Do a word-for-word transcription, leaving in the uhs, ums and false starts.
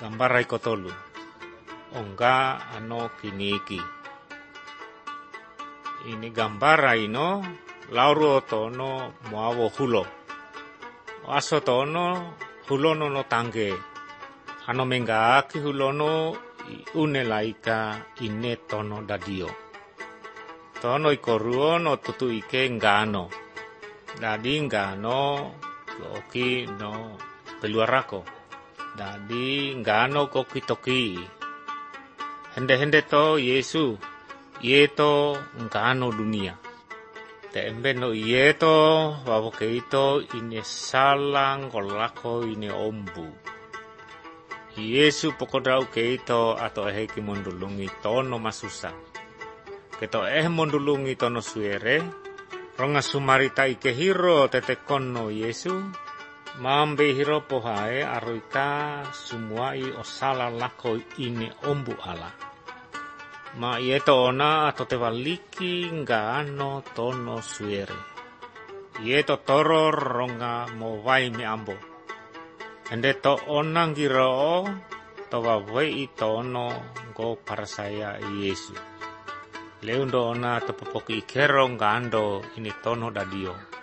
Gambarai kotolu. Ongga ano kini iki. Ini gambarai no lauro tono muawo hulo. Aso tono hulono no tangge. Ano menggaki hulono une laika ine tono dadio. Tono ikoruo no tutu ike ngano. Dadi ngano loki no peluarako. Dadi ngano koki toki. Hende-hende to Yesu. Ieto ngano dunia. Tembe no ieto wawoke ito ine salang kolako ine ombu. Yesu pokodau ke ito atau ehe ki mondulungi tono masusa. Keto eh mondulungi tono suere. Ronga sumarita ike hiro tetekono Yesu. Mambe hiro pohae aruika sumuai osala lako ine ombu ala. Ma ieto ona atau te waliki ngano tono suere. Ieto toro ronga mowai me ambo. Ende to ona ngiro to wawei tono go para saya Yesu. Leundo ona to popoki ikero ngando ini tono dadio.